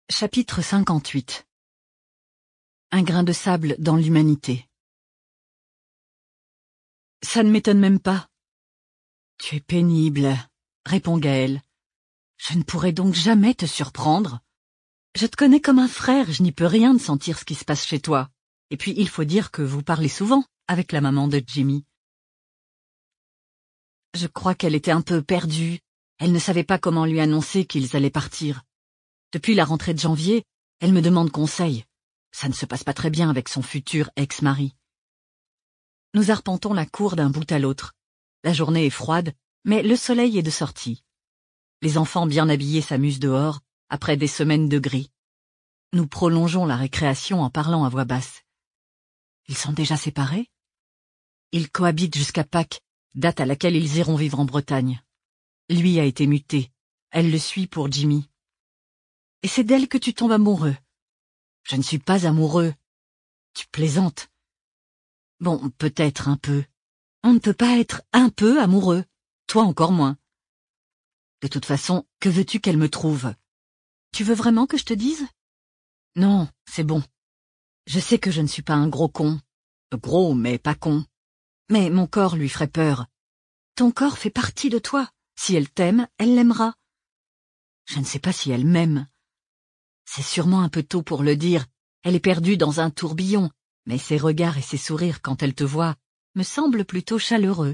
Chapitre 58. Un grain de sable dans l'humanité. Ça ne m'étonne même pas. Tu es pénible, répond Gaël. Je ne pourrais donc jamais te surprendre. Je te connais comme un frère, je n'y peux rien de sentir ce qui se passe chez toi. Et puis il faut dire que vous parlez souvent avec la maman de Jimmy. Je crois qu'elle était un peu perdue. Elle ne savait pas comment lui annoncer qu'ils allaient partir. Depuis la rentrée de janvier, elle me demande conseil. Ça ne se passe pas très bien avec son futur ex-mari. Nous arpentons la cour d'un bout à l'autre. La journée est froide, mais le soleil est de sortie. Les enfants bien habillés s'amusent dehors, après des semaines de gris. Nous prolongeons la récréation en parlant à voix basse. Ils sont déjà séparés? Ils cohabitent jusqu'à Pâques, date à laquelle ils iront vivre en Bretagne. Lui a été muté. Elle le suit pour Jimmy. Et c'est d'elle que tu tombes amoureux. Je ne suis pas amoureux. Tu plaisantes. Bon, peut-être un peu. On ne peut pas être un peu amoureux. Toi encore moins. De toute façon, que veux-tu qu'elle me trouve? Tu veux vraiment que je te dise? Non, c'est bon. Je sais que je ne suis pas un gros con. Gros, mais pas con. Mais mon corps lui ferait peur. Ton corps fait partie de toi. Si elle t'aime, elle l'aimera. Je ne sais pas si elle m'aime. C'est sûrement un peu tôt pour le dire. Elle est perdue dans un tourbillon, mais ses regards et ses sourires quand elle te voit me semblent plutôt chaleureux.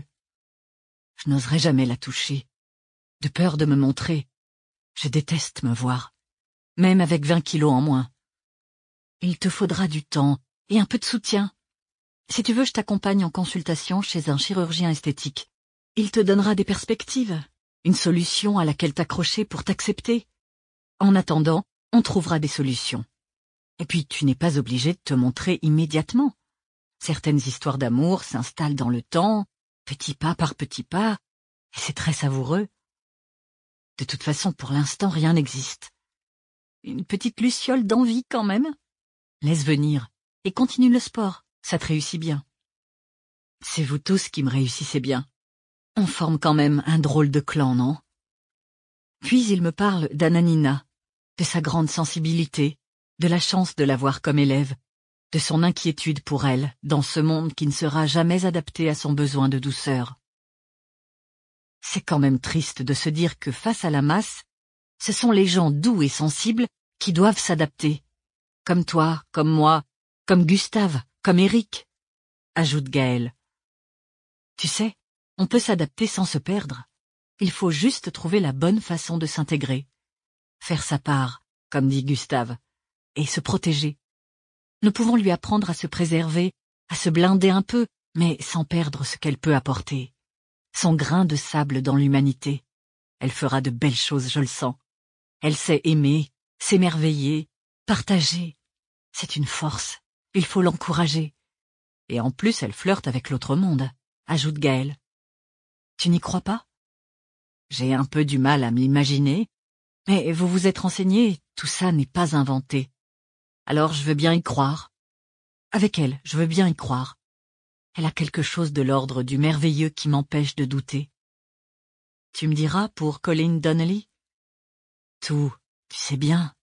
Je n'oserais jamais la toucher, de peur de me montrer. Je déteste me voir, même avec 20 kilos en moins. Il te faudra du temps et un peu de soutien. Si tu veux, je t'accompagne en consultation chez un chirurgien esthétique. Il te donnera des perspectives, une solution à laquelle t'accrocher pour t'accepter. En attendant, on trouvera des solutions. Et puis tu n'es pas obligé de te montrer immédiatement. Certaines histoires d'amour s'installent dans le temps, petit pas par petit pas, et c'est très savoureux. De toute façon, pour l'instant, rien n'existe. Une petite luciole d'envie quand même. Laisse venir, et continue le sport, ça te réussit bien. C'est vous tous qui me réussissez bien. On forme quand même un drôle de clan, non? Puis il me parle d'Ananina, de sa grande sensibilité, de la chance de l'avoir comme élève, de son inquiétude pour elle dans ce monde qui ne sera jamais adapté à son besoin de douceur. C'est quand même triste de se dire que face à la masse, ce sont les gens doux et sensibles qui doivent s'adapter. Comme toi, comme moi, comme Gustave, comme Eric, ajoute Gaël. Tu sais, on peut s'adapter sans se perdre. Il faut juste trouver la bonne façon de s'intégrer. Faire sa part, comme dit Gustave, et se protéger. Nous pouvons lui apprendre à se préserver, à se blinder un peu, mais sans perdre ce qu'elle peut apporter. Son grain de sable dans l'humanité. Elle fera de belles choses, je le sens. Elle sait aimer, s'émerveiller, partager. C'est une force, il faut l'encourager. Et en plus, elle flirte avec l'autre monde, ajoute Gaël. Tu n'y crois pas? J'ai un peu du mal à me l'imaginer. Mais vous vous êtes renseigné, tout ça n'est pas inventé. Alors je veux bien y croire. Avec elle, je veux bien y croire. Elle a quelque chose de l'ordre du merveilleux qui m'empêche de douter. Tu me diras pour Colleen Donnelly? Tout, tu sais bien.